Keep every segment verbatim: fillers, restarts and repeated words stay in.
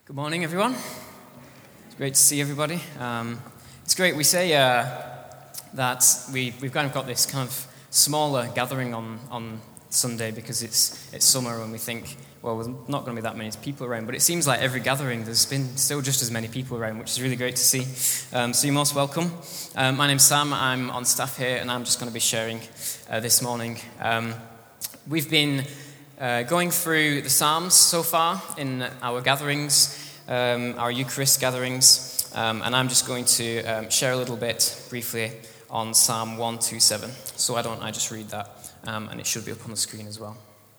Good morning, everyone. It's great to see everybody. Um, it's great. We say uh, that we, we've kind of got this kind of smaller gathering on, on Sunday because it's it's summer and we think, well, there's not going to be that many people around. But it seems like every gathering there's been still just as many people around, which is really great to see. Um, so you're most welcome. Um, my name's Sam. I'm on staff here and I'm just going to be sharing uh, this morning. Um, we've been Uh, going through the Psalms so far in our gatherings, um, our Eucharist gatherings, um, and I'm just going to um, share a little bit briefly on Psalm one twenty-seven. So why don't I just read that, um, and it should be up on the screen as well.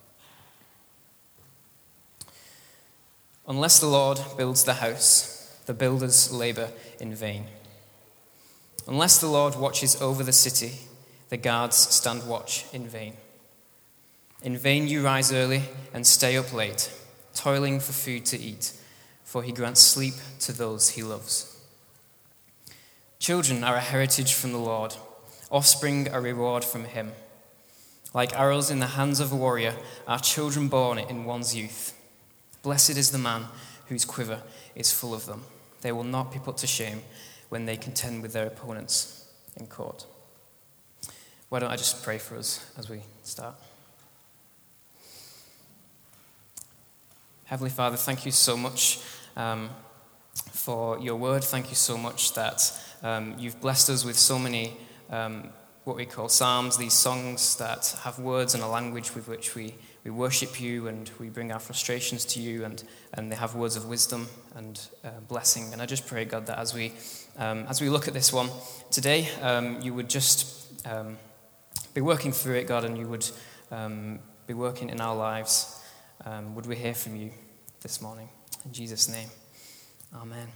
Unless the Lord builds the house, the builders labor in vain. Unless the Lord watches over the city, the guards stand watch in vain. In vain you rise early and stay up late, toiling for food to eat, for he grants sleep to those he loves. Children are a heritage from the Lord, offspring a reward from him. Like arrows in the hands of a warrior are children born in one's youth. Blessed is the man whose quiver is full of them. They will not be put to shame when they contend with their opponents in court. Why don't I just pray for us as we start? Heavenly Father, thank you so much um, for your word. Thank you so much that um, you've blessed us with so many um, what we call psalms, these songs that have words and a language with which we, we worship you and we bring our frustrations to you, and, and they have words of wisdom and uh, blessing. And I just pray, God, that as we um, as we look at this one today, um, you would just um, be working through it, God, and you would um, be working in our lives. Um, would we hear from you this morning? In Jesus' name, amen.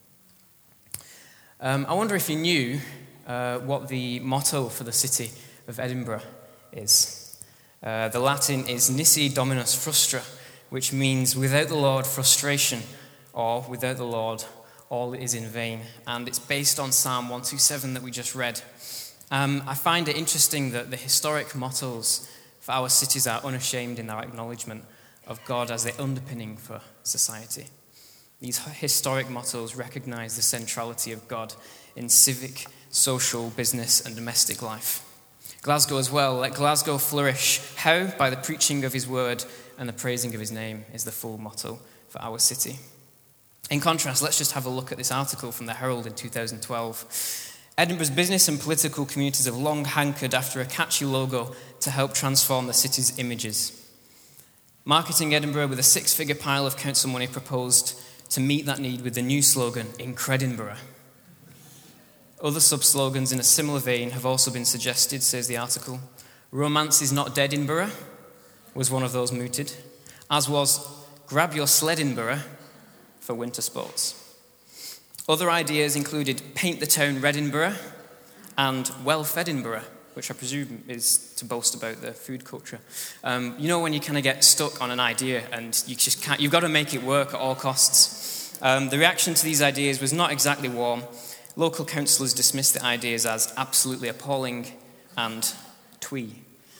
Um, I wonder if you knew uh, what the motto for the city of Edinburgh is. Uh, the Latin is Nisi Dominus Frustra, which means without the Lord frustration, or without the Lord all is in vain. And it's based on Psalm one twenty-seven that we just read. Um, I find it interesting that the historic mottos for our cities are unashamed in their acknowledgement of God as the underpinning for society. These historic mottos recognize the centrality of God in civic, social, business, and domestic life. Glasgow as well. Let Glasgow flourish. How? By the preaching of his word and the praising of his name is the full motto for our city. In contrast, let's just have a look at this article from the Herald in two thousand twelve. Edinburgh's business and political communities have long hankered after a catchy logo to help transform the city's images. Marketing Edinburgh with a six-figure pile of council money proposed to meet that need with the new slogan, Incredinburgh. Other sub-slogans in a similar vein have also been suggested, says the article. Romance is not dead in Borough was one of those mooted, as was Grab your Sledinburgh for winter sports. Other ideas included Paint the town Redinburgh and Well-Fedinburgh, which I presume is to boast about the food culture. Um, you know when you kind of get stuck on an idea and you just can't, you've got to make it work at all costs. Um, the reaction to these ideas was not exactly warm. Local councillors dismissed the ideas as absolutely appalling and twee.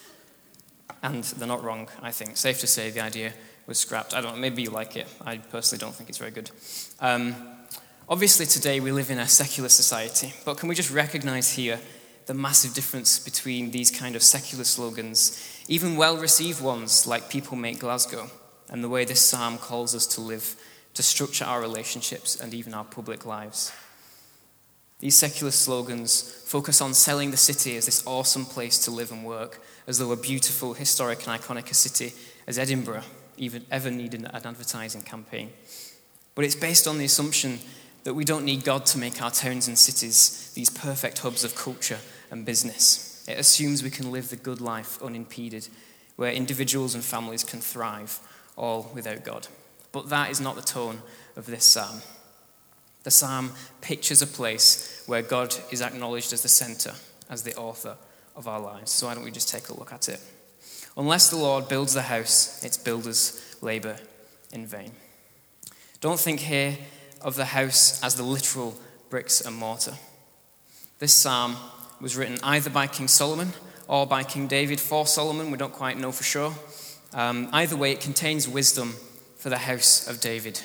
And they're not wrong, I think. Safe to say the idea was scrapped. I don't know, maybe you like it. I personally don't think it's very good. Um, obviously today we live in a secular society, but can we just recognize here the massive difference between these kind of secular slogans, even well-received ones like People Make Glasgow, and the way this psalm calls us to live, to structure our relationships and even our public lives. These secular slogans focus on selling the city as this awesome place to live and work, as though a beautiful, historic and iconic a city as Edinburgh even ever needed an advertising campaign. But it's based on the assumption that we don't need God to make our towns and cities these perfect hubs of culture and business. It assumes we can live the good life unimpeded, where individuals and families can thrive, all without God. But that is not the tone of this psalm. The psalm pictures a place where God is acknowledged as the center, as the author of our lives. So why don't we just take a look at it? Unless the Lord builds the house, its builders labor in vain. Don't think here of the house as the literal bricks and mortar. This psalm was written either by King Solomon or by King David for Solomon. We don't quite know for sure. Um, either way, it contains wisdom for the house of David,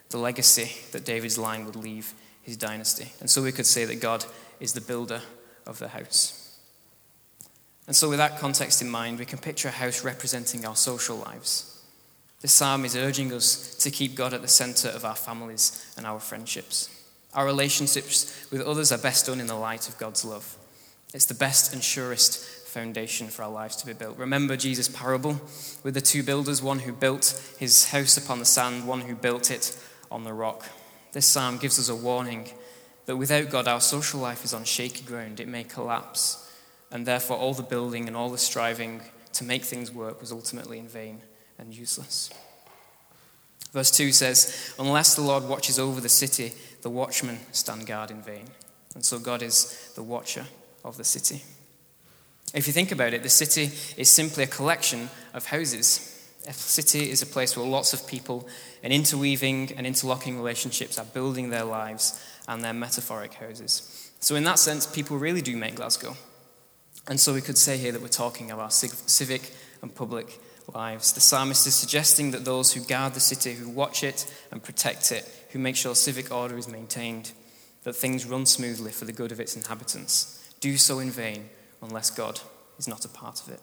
the legacy that David's line would leave his dynasty. And so we could say that God is the builder of the house. And so with that context in mind, we can picture a house representing our social lives. This psalm is urging us to keep God at the center of our families and our friendships. Our relationships with others are best done in the light of God's love. It's the best and surest foundation for our lives to be built. Remember Jesus' parable with the two builders, one who built his house upon the sand, one who built it on the rock. This psalm gives us a warning that without God, our social life is on shaky ground. It may collapse, and therefore all the building and all the striving to make things work was ultimately in vain and useless. Verse two says, unless the Lord watches over the city, the watchmen stand guard in vain. And so God is the watcher of the city. If you think about it, the city is simply a collection of houses. A city is a place where lots of people in interweaving and interlocking relationships are building their lives and their metaphoric houses. So in that sense, people really do make Glasgow. And so we could say here that we're talking of our civic and public lives. The psalmist is suggesting that those who guard the city, who watch it and protect it, who make sure civic order is maintained, that things run smoothly for the good of its inhabitants, do so in vain unless God is not a part of it.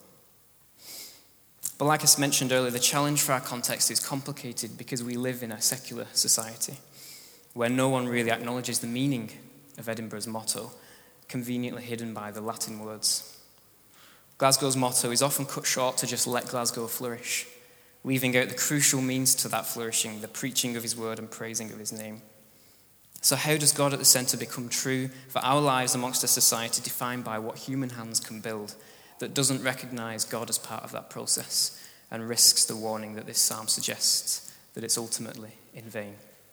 But like I mentioned earlier, the challenge for our context is complicated because we live in a secular society where no one really acknowledges the meaning of Edinburgh's motto, conveniently hidden by the Latin words. Glasgow's motto is often cut short to just let Glasgow flourish, leaving out the crucial means to that flourishing, the preaching of his word and praising of his name. So how does God at the center become true for our lives amongst a society defined by what human hands can build that doesn't recognize God as part of that process and risks the warning that this psalm suggests, that it's ultimately in vain?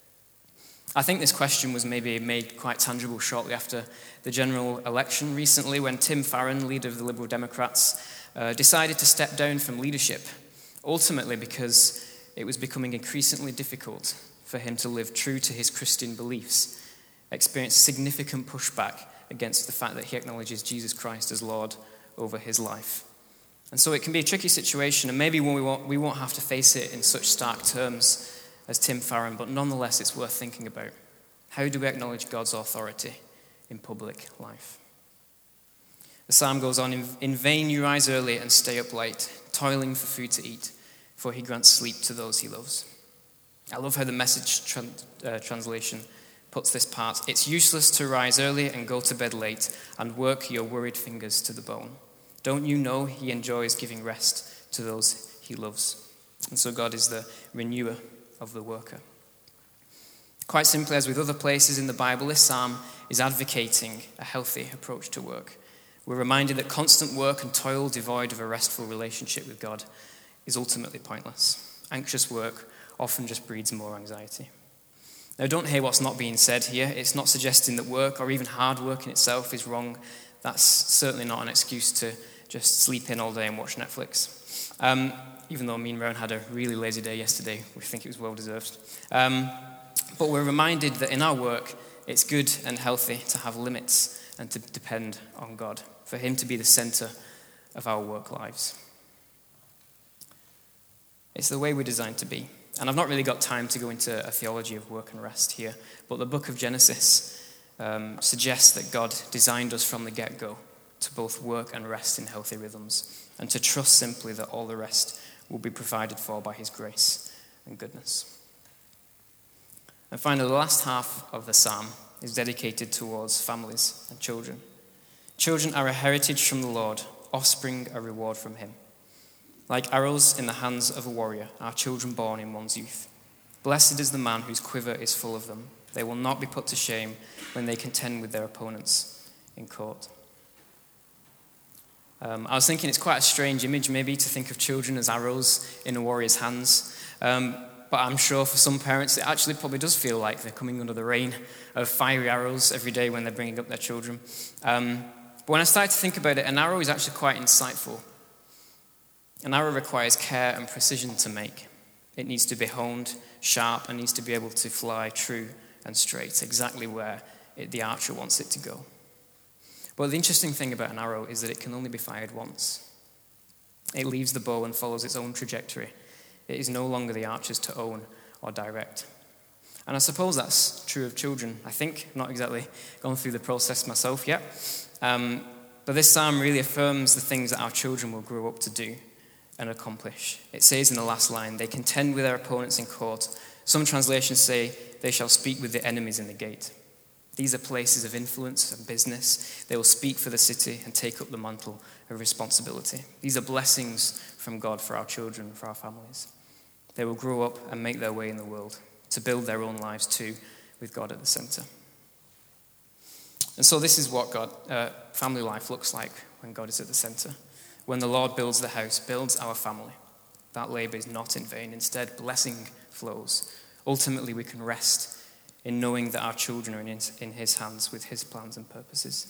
I think this question was maybe made quite tangible shortly after the general election recently when Tim Farron, leader of the Liberal Democrats, uh, decided to step down from leadership, ultimately because it was becoming increasingly difficult for him to live true to his Christian beliefs, experienced significant pushback against the fact that he acknowledges Jesus Christ as Lord over his life. And so it can be a tricky situation, and maybe we won't, we won't have to face it in such stark terms as Tim Farron, but nonetheless it's worth thinking about. How do we acknowledge God's authority in public life? The psalm goes on, in, in vain you rise early and stay up late, toiling for food to eat, for he grants sleep to those he loves. I love how the Message tran- uh, translation puts this part. It's useless to rise early and go to bed late and work your worried fingers to the bone. Don't you know he enjoys giving rest to those he loves? And so God is the renewer of the worker. Quite simply, as with other places in the Bible, this psalm is advocating a healthy approach to work. We're reminded that constant work and toil devoid of a restful relationship with God is ultimately pointless. Anxious work often just breeds more anxiety. Now, don't hear what's not being said here. It's not suggesting that work or even hard work in itself is wrong. That's certainly not an excuse to just sleep in all day and watch Netflix. Um, even though me and Rowan had a really lazy day yesterday, we think it was well-deserved. Um, but we're reminded that in our work, it's good and healthy to have limits and to depend on God, for him to be the center of our work lives. It's the way we're designed to be. And I've not really got time to go into a theology of work and rest here, but the book of Genesis um, suggests that God designed us from the get-go to both work and rest in healthy rhythms, and to trust simply that all the rest will be provided for by his grace and goodness. And finally, the last half of the psalm is dedicated towards families and children. Children are a heritage from the Lord, offspring a reward from him. Like arrows in the hands of a warrior are children born in one's youth. Blessed is the man whose quiver is full of them. They will not be put to shame when they contend with their opponents in court. Um, I was thinking it's quite a strange image maybe to think of children as arrows in a warrior's hands. Um, but I'm sure for some parents it actually probably does feel like they're coming under the rain of fiery arrows every day when they're bringing up their children. Um, but when I started to think about it, an arrow is actually quite insightful. An arrow requires care and precision to make. It needs to be honed, sharp, and needs to be able to fly true and straight, exactly where it, the archer wants it to go. But the interesting thing about an arrow is that it can only be fired once. It leaves the bow and follows its own trajectory. It is no longer the archer's to own or direct. And I suppose that's true of children. I think, not exactly gone through the process myself yet. Um, but this psalm really affirms the things that our children will grow up to do and accomplish. It says in the last line, they contend with their opponents in court. Some translations say, they shall speak with the enemies in the gate. These are places of influence and business. They will speak for the city and take up the mantle of responsibility. These are blessings from God for our children, for our families. They will grow up and make their way in the world to build their own lives too, with God at the center. And so this is what God, uh, family life looks like when God is at the center. When the Lord builds the house, builds our family, that labor is not in vain. Instead, blessing flows. Ultimately, we can rest in knowing that our children are in, in his hands with his plans and purposes.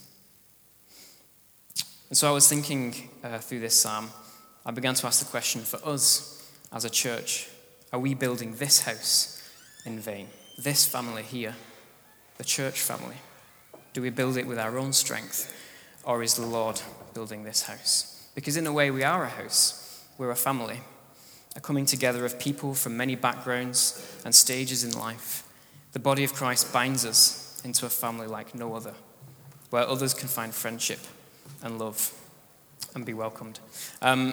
And so I was thinking uh, through this psalm, I began to ask the question for us as a church, are we building this house in vain? This family here, the church family, do we build it with our own strength, or is the Lord building this house? Because in a way we are a house, we're a family, a coming together of people from many backgrounds and stages in life. The body of Christ binds us into a family like no other, where others can find friendship and love and be welcomed. Um,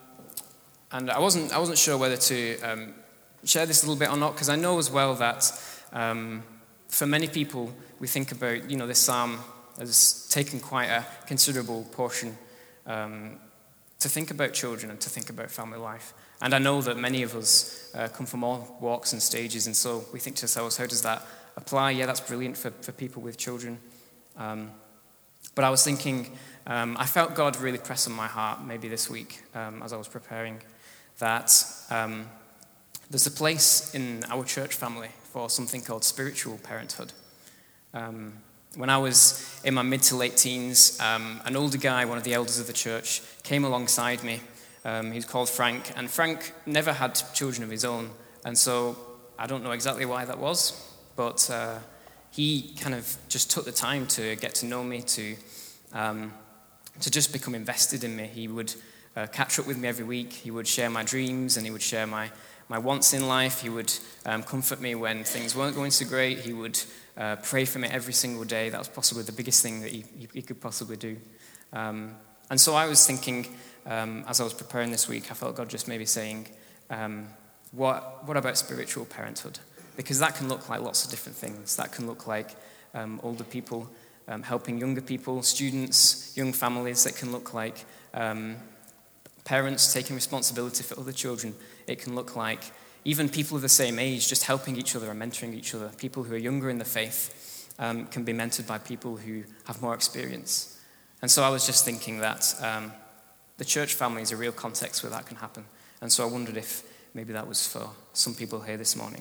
and I wasn't, I wasn't sure whether to um, share this a little bit or not, because I know as well that um, for many people, we think about, you know, this psalm has taken quite a considerable portion um, to think about children and to think about family life. And I know that many of us uh, come from all walks and stages, and so we think to ourselves, how does that apply? Yeah, that's brilliant for, for people with children. Um, but I was thinking, um, I felt God really press on my heart maybe this week um, as I was preparing, that um, there's a place in our church family for something called spiritual parenthood. Um, when I was in my mid to late teens, um, an older guy, one of the elders of the church, came alongside me. Um, he was called Frank, and Frank never had children of his own, and so I don't know exactly why that was, but uh, he kind of just took the time to get to know me, to um, to just become invested in me. He would uh, catch up with me every week. He would share my dreams, and he would share my my wants in life. He would um, comfort me when things weren't going so great. He would uh, pray for me every single day. That was possibly the biggest thing that he, he could possibly do. Um, and so I was thinking, um, as I was preparing this week, I felt God just maybe saying, um, what, what about spiritual parenthood? Because that can look like lots of different things. That can look like um, older people um, helping younger people, students, young families. That can look like um, parents taking responsibility for other children. It can look like even people of the same age just helping each other and mentoring each other. People who are younger in the faith um, can be mentored by people who have more experience. And so I was just thinking that um, the church family is a real context where that can happen. And so I wondered if maybe that was for some people here this morning.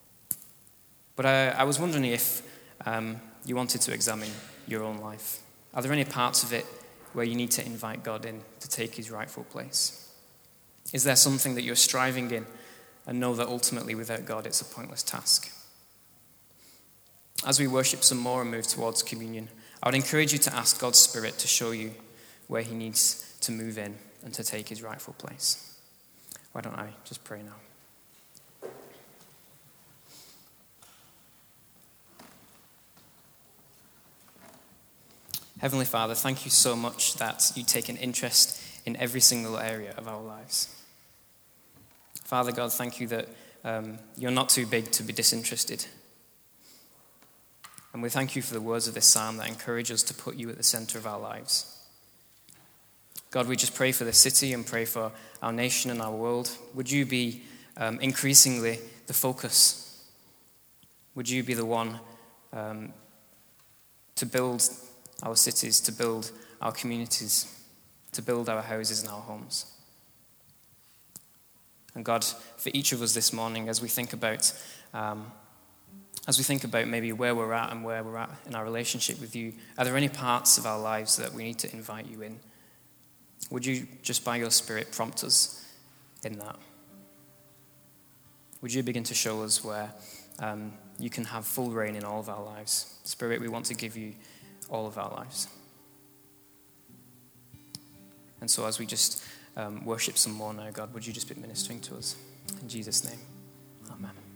But I, I was wondering if um, you wanted to examine your own life. Are there any parts of it where you need to invite God in to take his rightful place? Is there something that you're striving in and know that ultimately without God it's a pointless task? As we worship some more and move towards communion, I would encourage you to ask God's Spirit to show you where he needs to move in and to take his rightful place. Why don't I just pray now? Heavenly Father, thank you so much that you take an interest in every single area of our lives. Father God, thank you that um, you're not too big to be disinterested. And we thank you for the words of this psalm that encourage us to put you at the center of our lives. God, we just pray for the city and pray for our nation and our world. Would you be um, increasingly the focus? Would you be the one um, to build our cities, to build our communities, to build our houses and our homes? And God, for each of us this morning, as we think about, um, as we think about maybe where we're at and where we're at in our relationship with you, are there any parts of our lives that we need to invite you in? Would you, just by your Spirit, prompt us in that? Would you begin to show us where um, you can have full reign in all of our lives? Spirit, we want to give you all of our lives. And so as we just um, worship some more now, God, would you just be ministering to us? In Jesus' name, amen.